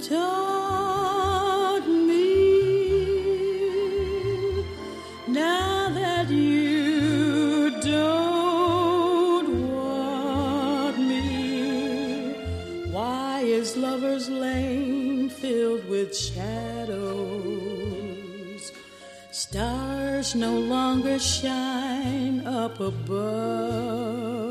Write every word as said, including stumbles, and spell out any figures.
taught me. Now that you don't want me, why is Lover's Lane filled with shadows? Stars no longer shine up above.